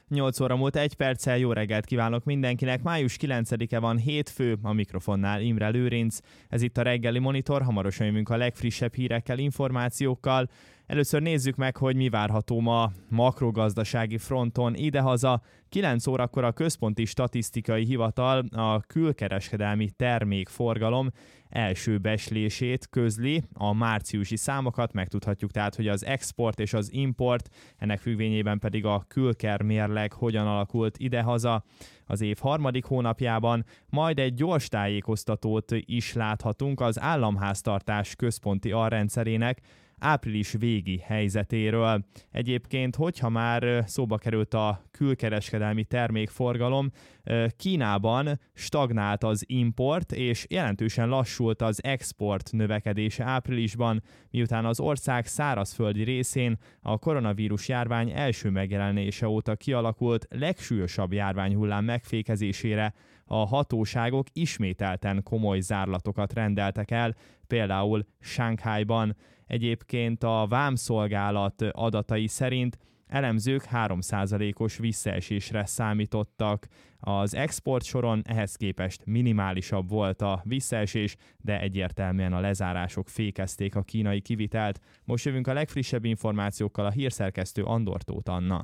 8 óra múlt 1 perccel, jó reggelt kívánok mindenkinek. Május 9-e van, hétfő, a mikrofonnál Imre Lőrinc. Ez itt a reggeli Monitor, hamarosan jövünk a legfrissebb hírekkel, információkkal. Először nézzük meg, hogy mi várható ma makrogazdasági fronton idehaza. 9 órakor a Központi Statisztikai Hivatal a külkereskedelmi termékforgalom első becslését közli, a márciusi számokat megtudhatjuk, tehát hogy az export és az import, ennek függvényében pedig a külkermérleg hogyan alakult idehaza az év harmadik hónapjában, majd egy gyors tájékoztatót is láthatunk az államháztartás központi alrendszerének április végi helyzetéről. Egyébként, hogyha már szóba került a külkereskedelmi termékforgalom, Kínában stagnált az import, és jelentősen lassult az export növekedése áprilisban, miután az ország szárazföldi részén a koronavírus járvány első megjelenése óta kialakult legsúlyosabb járványhullám megfékezésére a hatóságok ismételten komoly zárlatokat rendeltek el, például Shanghaiban. Egyébként a vámszolgálat adatai szerint elemzők 3%-os visszaesésre számítottak. Az export soron ehhez képest minimálisabb volt a visszaesés, de egyértelműen a lezárások fékezték a kínai kivitelt. Most jövünk a legfrissebb információkkal, a hírszerkesztő Andor Tóth Anna.